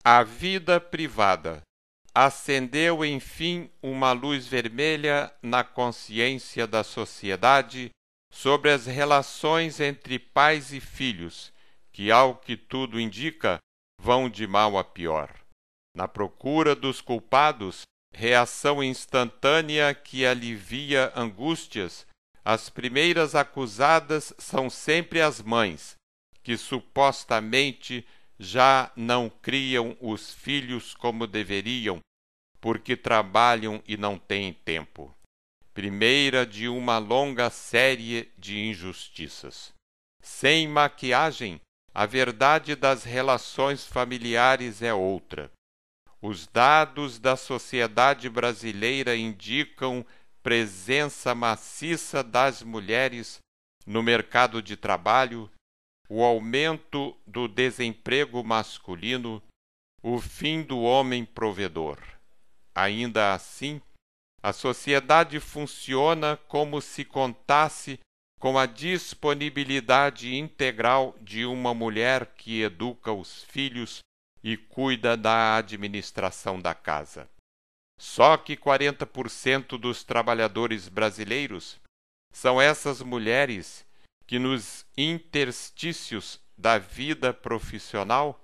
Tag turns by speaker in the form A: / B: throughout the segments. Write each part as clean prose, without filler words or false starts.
A: A vida privada. Acendeu, enfim, uma luz vermelha na consciência da sociedade sobre as relações entre pais e filhos, que, ao que tudo indica, vão de mal a pior. Na procura dos culpados, reação instantânea que alivia angústias, as primeiras acusadas são sempre as mães, que supostamente já não criam os filhos como deveriam, porque trabalham e não têm tempo. Primeira de uma longa série de injustiças. Sem maquiagem, a verdade das relações familiares é outra. Os dados da sociedade brasileira indicam presença maciça das mulheres no mercado de trabalho, o aumento do desemprego masculino, o fim do homem provedor. Ainda assim, a sociedade funciona como se contasse com a disponibilidade integral de uma mulher que educa os filhos e cuida da administração da casa. Só que 40% dos trabalhadores brasileiros são essas mulheres que, nos interstícios da vida profissional,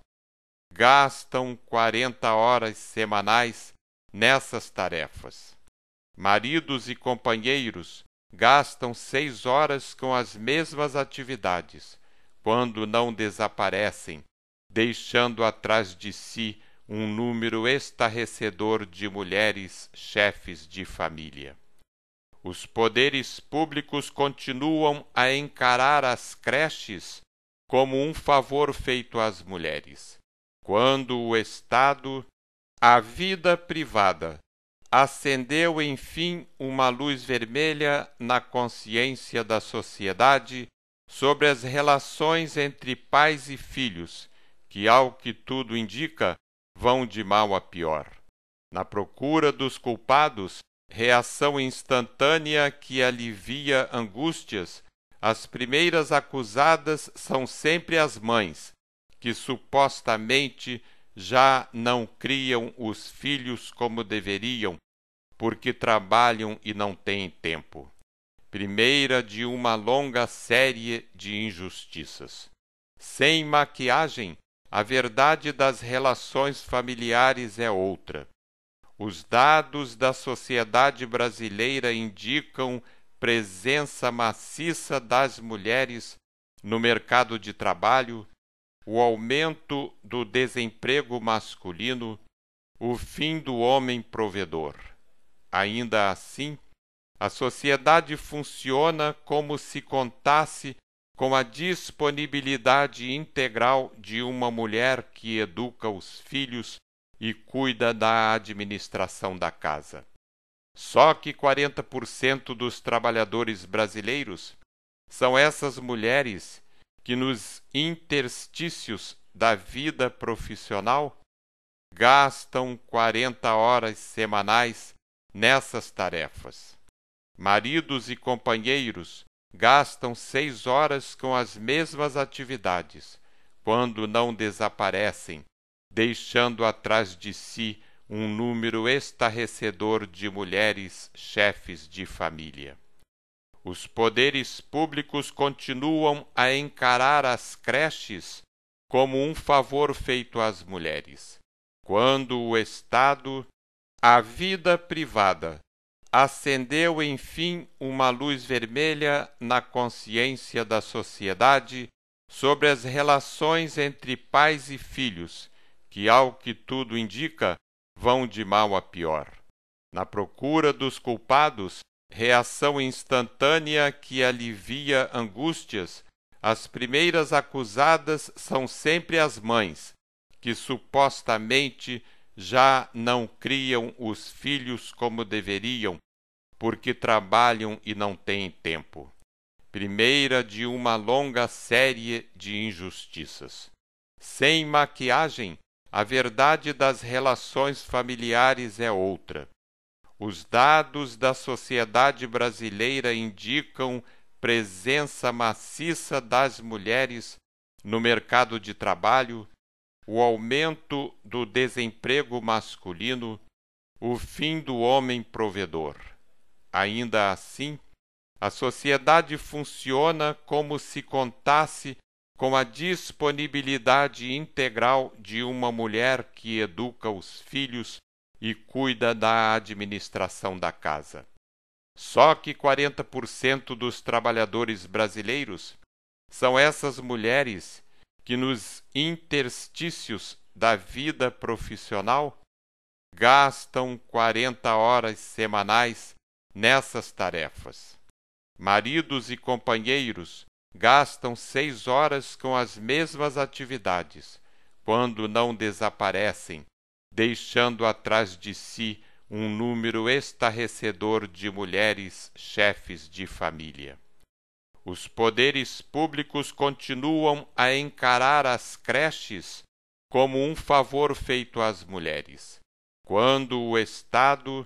A: gastam 40 horas semanais nessas tarefas. Maridos e companheiros gastam 6 horas com as mesmas atividades, quando não desaparecem, deixando atrás de si um número estarrecedor de mulheres chefes de família. Os poderes públicos continuam a encarar as creches como um favor feito às mulheres, quando o Estado, a vida privada, acendeu enfim uma luz vermelha na consciência da sociedade sobre as relações entre pais e filhos, que, ao que tudo indica, vão de mal a pior. Na procura dos culpados, reação instantânea que alivia angústias, as primeiras acusadas são sempre as mães, que supostamente já não criam os filhos como deveriam, porque trabalham e não têm tempo. Primeira de uma longa série de injustiças. Sem maquiagem, a verdade das relações familiares é outra. Os dados da sociedade brasileira indicam presença maciça das mulheres no mercado de trabalho, o aumento do desemprego masculino, o fim do homem provedor. Ainda assim, a sociedade funciona como se contasse com a disponibilidade integral de uma mulher que educa os filhos e cuida da administração da casa. Só que 40% dos trabalhadores brasileiros são essas mulheres que, nos interstícios da vida profissional, gastam 40 horas semanais nessas tarefas. Maridos e companheiros gastam 6 horas com as mesmas atividades, quando não desaparecem, deixando atrás de si um número estarrecedor de mulheres chefes de família. Os poderes públicos continuam a encarar as creches como um favor feito às mulheres, quando o Estado, a vida privada, acendeu enfim uma luz vermelha na consciência da sociedade sobre as relações entre pais e filhos, que, ao que tudo indica, vão de mal a pior. Na procura dos culpados, reação instantânea que alivia angústias, as primeiras acusadas são sempre as mães, que supostamente já não criam os filhos como deveriam, porque trabalham e não têm tempo. Primeira de uma longa série de injustiças. Sem maquiagem, a verdade das relações familiares é outra. Os dados da sociedade brasileira indicam presença maciça das mulheres no mercado de trabalho, o aumento do desemprego masculino, o fim do homem provedor. Ainda assim, a sociedade funciona como se contasse com a disponibilidade integral de uma mulher que educa os filhos e cuida da administração da casa. Só que 40% dos trabalhadores brasileiros são essas mulheres que, nos interstícios da vida profissional, gastam 40 horas semanais nessas tarefas. Maridos e companheiros gastam 6 horas com as mesmas atividades, quando não desaparecem, deixando atrás de si um número estarrecedor de mulheres chefes de família. Os poderes públicos continuam a encarar as creches como um favor feito às mulheres, quando o Estado